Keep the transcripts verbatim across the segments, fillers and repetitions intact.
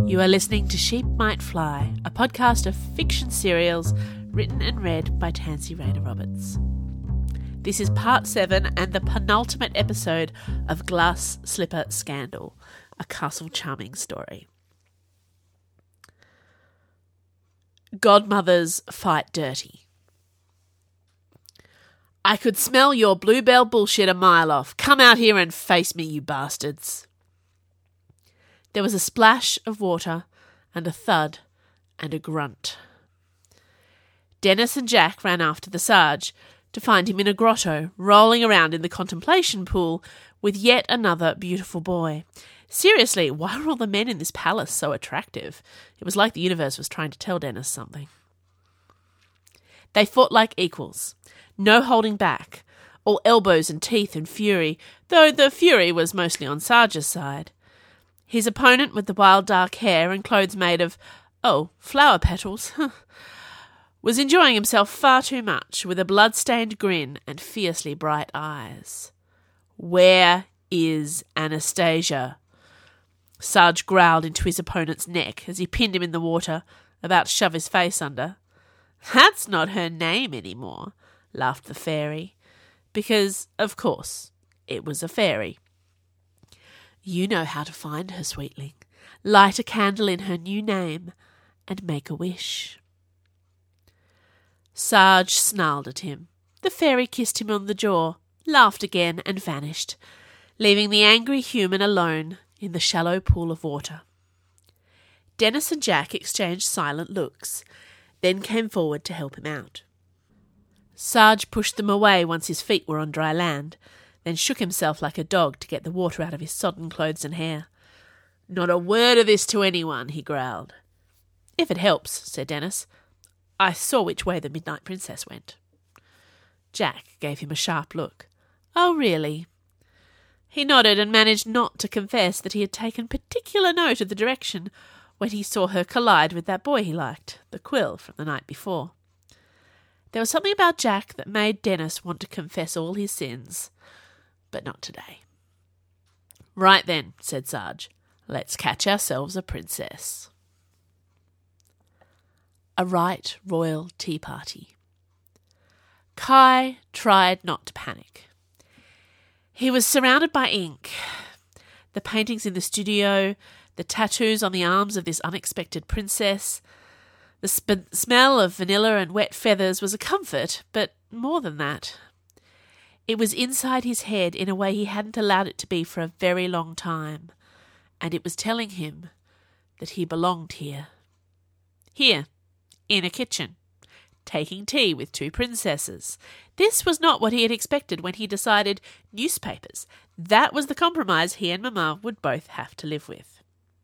You are listening to Sheep Might Fly, a podcast of fiction serials written and read by Tansy Rayner Roberts. This is part seven and the penultimate episode of Glass Slipper Scandal, a Castle Charming story. Godmothers fight dirty. I could smell your bluebell bullshit a mile off. Come out here and face me, you bastards. There was a splash of water and a thud and a grunt. Dennis and Jack ran after the Sarge to find him in a grotto, rolling around in the contemplation pool with yet another beautiful boy. Seriously, why were all the men in this palace so attractive? It was like the universe was trying to tell Dennis something. They fought like equals, no holding back, all elbows and teeth and fury, though the fury was mostly on Sarge's side. His opponent with the wild dark hair and clothes made of, oh, flower petals, was enjoying himself far too much with a blood-stained grin and fiercely bright eyes. Where is Anastasia? Sarge growled into his opponent's neck as he pinned him in the water, about to shove his face under. That's not her name anymore, laughed the fairy, because, of course, it was a fairy. You know how to find her, sweetling. Light a candle in her new name and make a wish. Sarge snarled at him. The fairy kissed him on the jaw, laughed again and vanished, leaving the angry human alone in the shallow pool of water. Dennis and Jack exchanged silent looks, then came forward to help him out. Sarge pushed them away once his feet were on dry land, then shook himself like a dog to get the water out of his sodden clothes and hair. Not a word of this to anyone, he growled. If it helps, said Dennis. I saw which way the Midnight Princess went. Jack gave him a sharp look. Oh, really? He nodded and managed not to confess that he had taken particular note of the direction when he saw her collide with that boy he liked, the Quill from the night before. There was something about Jack that made Dennis want to confess all his sins. But not today. Right then, said Sarge. Let's catch ourselves a princess. A right royal tea party. Kai tried not to panic. He was surrounded by ink. The paintings in the studio, the tattoos on the arms of this unexpected princess. The sp- smell of vanilla and wet feathers was a comfort, but more than that. It was inside his head in a way he hadn't allowed it to be for a very long time, and it was telling him that he belonged here. Here, in a kitchen, taking tea with two princesses. This was not what he had expected when he decided newspapers. That was the compromise he and Mama would both have to live with.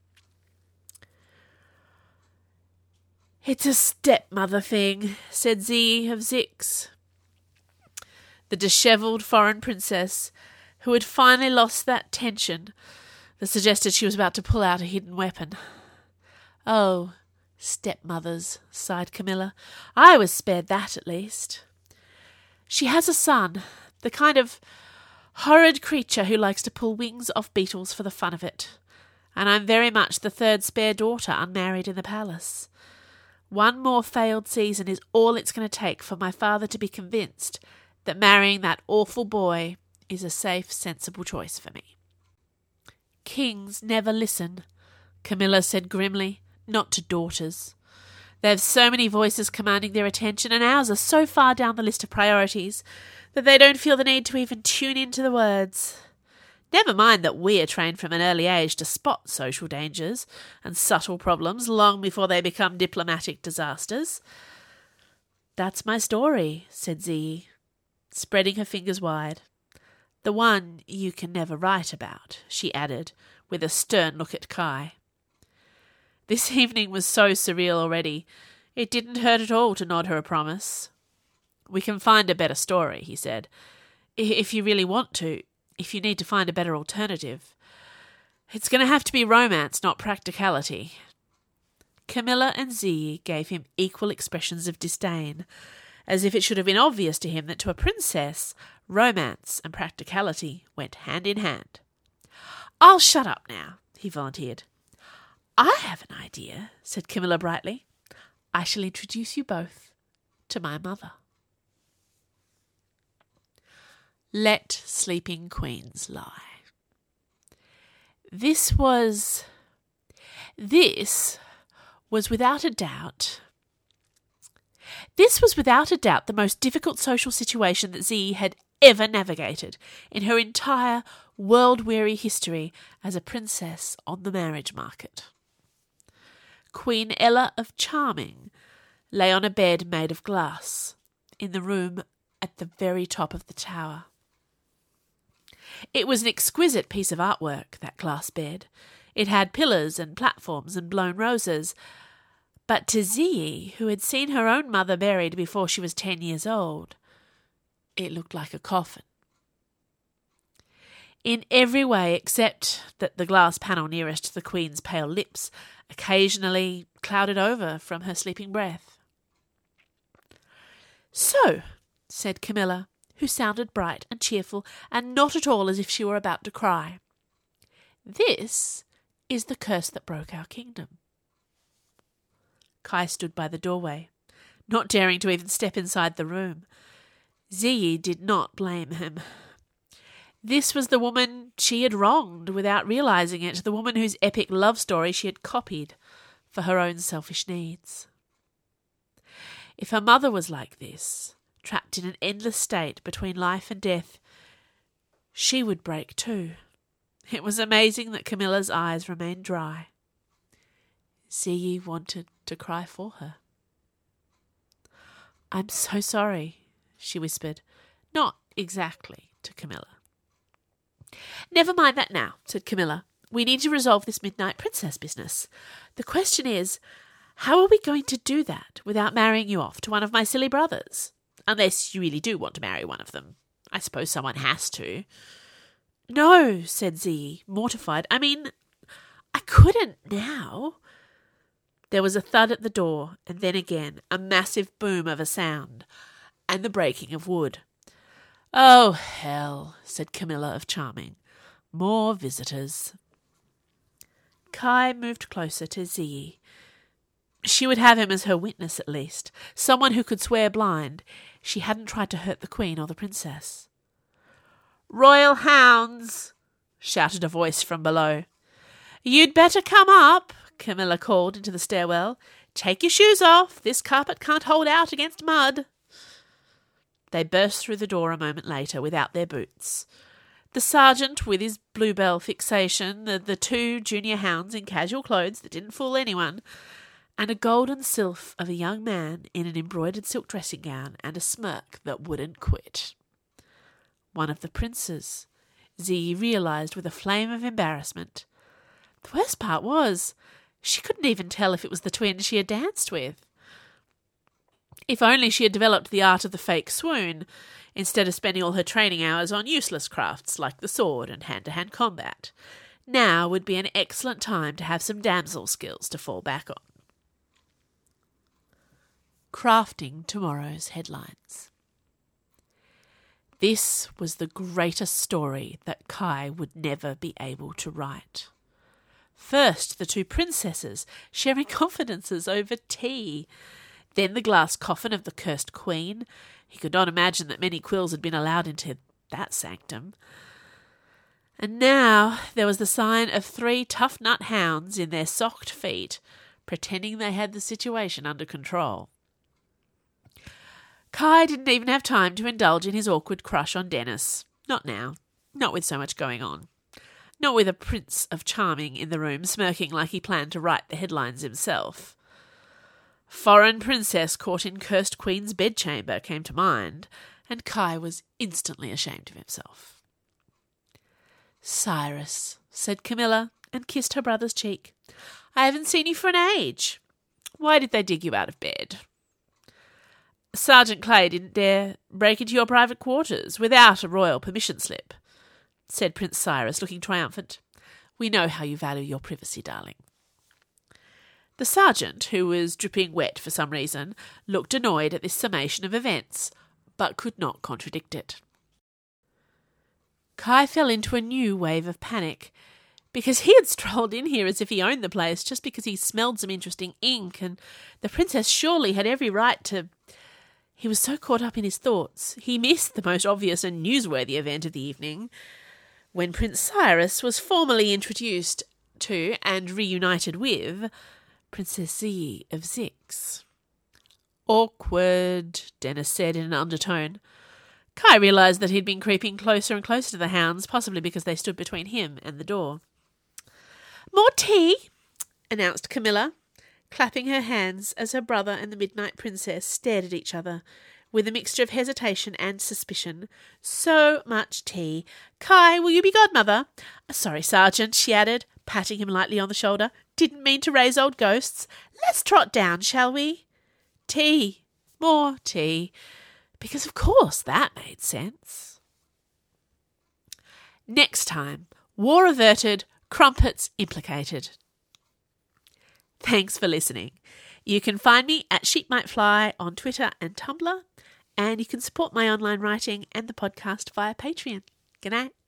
It's a stepmother thing, said Zee of Zix, the dishevelled foreign princess who had finally lost that tension that suggested she was about to pull out a hidden weapon. Oh, stepmothers, sighed Camilla. I was spared that at least. She has a son, the kind of horrid creature who likes to pull wings off beetles for the fun of it, and I'm very much the third spare daughter unmarried in the palace. One more failed season is all it's going to take for my father to be convinced that marrying that awful boy is a safe, sensible choice for me. Kings never listen, Camilla said grimly, not to daughters. They have so many voices commanding their attention, and ours are so far down the list of priorities that they don't feel the need to even tune into the words. Never mind that we are trained from an early age to spot social dangers and subtle problems long before they become diplomatic disasters. That's my story, said Zee, spreading her fingers wide. The one you can never write about, she added, with a stern look at Kai. This evening was so surreal already, it didn't hurt at all to nod her a promise. We can find a better story, he said. If you really want to, if you need to find a better alternative. It's going to have to be romance, not practicality. Camilla and Zee gave him equal expressions of disdain, as if it should have been obvious to him that to a princess, romance and practicality went hand in hand. I'll shut up now, he volunteered. I have an idea, said Camilla brightly. I shall introduce you both to my mother. Let sleeping queens lie. This was... This was without a doubt... This was without a doubt the most difficult social situation that Z had ever navigated in her entire world-weary history as a princess on the marriage market. Queen Ella of Charming lay on a bed made of glass in the room at the very top of the tower. It was an exquisite piece of artwork, that glass bed. It had pillars and platforms and blown roses, but to Zee, who had seen her own mother buried before she was ten years old, it looked like a coffin. In every way except that the glass panel nearest the Queen's pale lips occasionally clouded over from her sleeping breath. "So," said Camilla, who sounded bright and cheerful and not at all as if she were about to cry, "this is the curse that broke our kingdom." Kai stood by the doorway, not daring to even step inside the room. Ziyi did not blame him. This was the woman she had wronged without realizing it, the woman whose epic love story she had copied for her own selfish needs. If her mother was like this, trapped in an endless state between life and death, she would break too. It was amazing that Camilla's eyes remained dry. Ziyi wanted to cry for her. "I'm so sorry," she whispered, not exactly to Camilla. "Never mind that now," said Camilla. "We need to resolve this midnight princess business. The question is, how are we going to do that without marrying you off to one of my silly brothers? Unless you really do want to marry one of them. I suppose someone has to." "No," said Zee, mortified. "I mean, I couldn't now." There was a thud at the door, and then again a massive boom of a sound, and the breaking of wood. "Oh, hell," said Camilla of Charming. "More visitors." Kai moved closer to Zee. She would have him as her witness at least, someone who could swear blind she hadn't tried to hurt the Queen or the Princess. "Royal hounds!" shouted a voice from below. "You'd better come up," Camilla called into the stairwell. "Take your shoes off. This carpet can't hold out against mud." They burst through the door a moment later without their boots. The sergeant with his bluebell fixation, the, the two junior hounds in casual clothes that didn't fool anyone, and a golden sylph of a young man in an embroidered silk dressing gown and a smirk that wouldn't quit. One of the princes, Zee realised with a flame of embarrassment. The worst part was, she couldn't even tell if it was the twin she had danced with. If only she had developed the art of the fake swoon, instead of spending all her training hours on useless crafts like the sword and hand-to-hand combat. Now would be an excellent time to have some damsel skills to fall back on. Crafting tomorrow's headlines. This was the greatest story that Kai would never be able to write. First, the two princesses sharing confidences over tea. Then the glass coffin of the cursed queen. He could not imagine that many quills had been allowed into that sanctum. And now there was the sign of three tough nut hounds in their socked feet, pretending they had the situation under control. Kai didn't even have time to indulge in his awkward crush on Dennis. Not now. Not with so much going on. Not with a Prince of Charming in the room smirking like he planned to write the headlines himself. Foreign princess caught in cursed queen's bedchamber came to mind, and Kai was instantly ashamed of himself. "Cyrus," said Camilla, and kissed her brother's cheek. "I haven't seen you for an age. Why did they dig you out of bed?" "Sergeant Clay didn't dare break into your private quarters without a royal permission slip," said Prince Cyrus, looking triumphant. "We know how you value your privacy, darling." The sergeant, who was dripping wet for some reason, looked annoyed at this summation of events, but could not contradict it. Kai fell into a new wave of panic. because he had strolled in here as if he owned the place just because he smelled some interesting ink, and the princess surely had every right to... He was so caught up in his thoughts, he missed the most obvious and newsworthy event of the evening, when Prince Cyrus was formally introduced to and reunited with Princess Z of Zix. Awkward, Dennis said in an undertone. Kai realised that he'd been creeping closer and closer to the hounds, possibly because they stood between him and the door. More tea, announced Camilla, clapping her hands as her brother and the Midnight Princess stared at each other with a mixture of hesitation and suspicion. So much tea. Kai, will you be godmother? Sorry, Sergeant, she added, patting him lightly on the shoulder. Didn't mean to raise old ghosts. Let's trot down, shall we? Tea. More tea. Because of course that made sense. Next time, war averted, crumpets implicated. Thanks for listening. You can find me at Sheep Might Fly on Twitter and Tumblr, and you can support my online writing and the podcast via Patreon. Good night.